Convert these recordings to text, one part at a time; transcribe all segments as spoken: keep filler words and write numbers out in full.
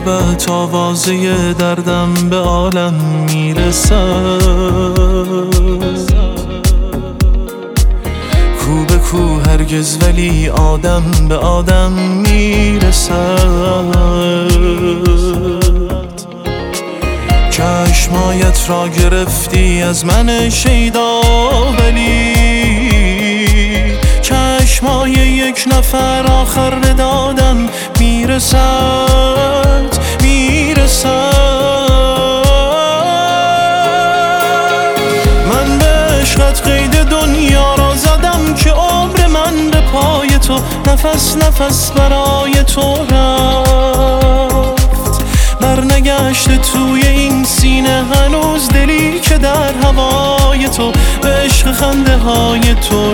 لبت آوازه دردم به عالم میرسد. کو به کو هرگز ولی آدم به آدم میرسد. چشمایت را گرفتی از من شیدا، ولی چشمای یک نفر آخر به دادم میرسد میرسد. من به عشقت قید دنیا را زدم که عمر من به پای تو نفس نفس برای تو رفت. برنگشته توی این سینه هنوز دلی که در هوای تو به عشق خنده های تو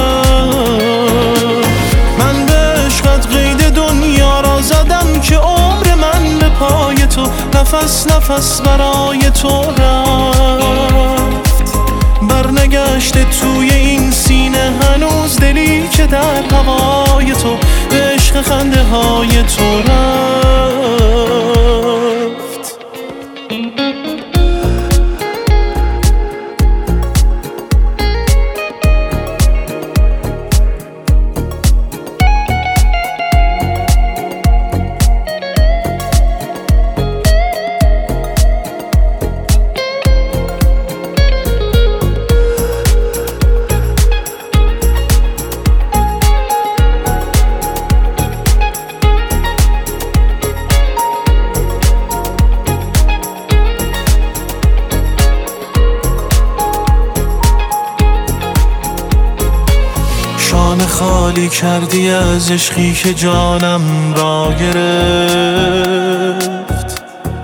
رفت. من به عشقت قید دنیا را زدم که عمر من به پای تو نفس نفس برای تو رفت. برنگشته توی این سینه هنوز دلی که در هوای تو به عشق خنده های تو رفت. خالی کردی از عشقی که جانم را گرفت.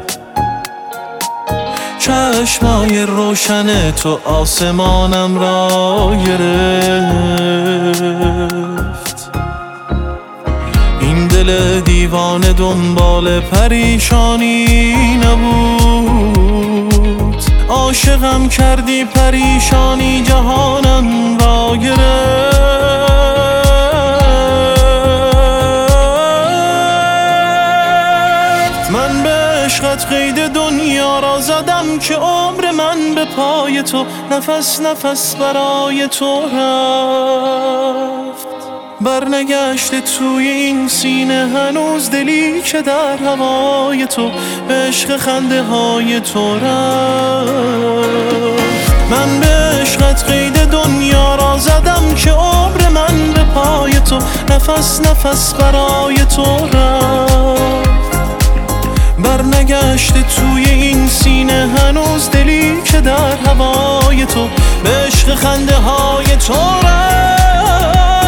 چشمای روشن تو آسمانم را گرفت. این دل دیوانه دنبال پریشانی نبود. عاشقم کردی پریشانی جهانم را گرفت. من به عشقت قید دنیا را زدم که عمر من به پای تو نفس نفس برای تو رفت. برنگشته توی این سینه هنوز دلی که در هوای تو به عشق خنده های تو رفت. من به عشقت قید دنیا را زدم که عمر من به پای تو نفس نفس برای تو رفت. برنگشته توی این سینه هنوز دلی که در هوای تو به عشق خنده های تو رفت.